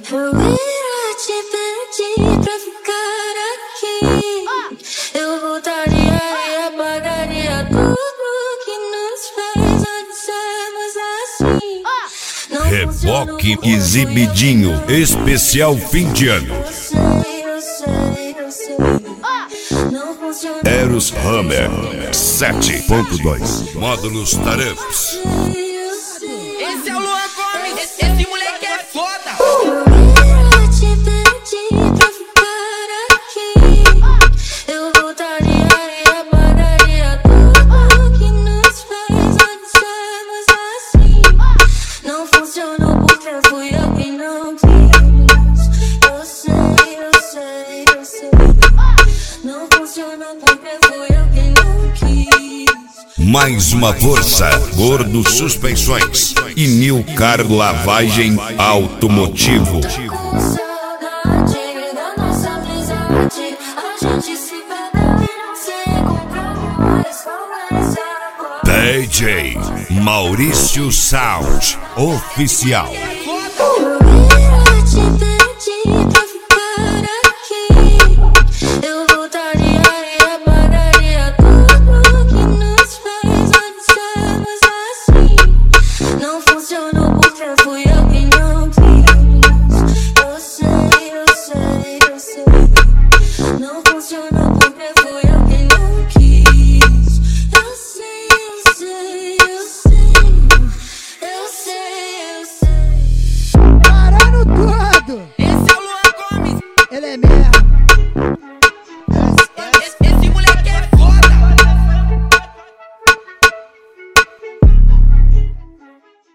Eu ia te pedir pra ficar aqui. Eu voltaria e apagaria tudo que nos fez antes sermos assim. Reboque Exibidinho Especial Fim de Ano. Eros Hammer 7.2 Módulos Taramps. Esse é o Luan Gomes, esse moleque é foda. Eu ia te pedir pra ficar aqui. Eu voltaria e apagaria tudo que nos fez antes sermos assim. Não funcionou porque fui eu que não quis. Eu sei. Não funcionou porque fui eu que não quis. Mais uma força, Gordo Suspensões e Nil Car Lavagem Automotivo. Com saudade da nossa amizade, a gente se perdeu e não se encontrou mais. Começa agora. DJ Maurício Sound Oficial.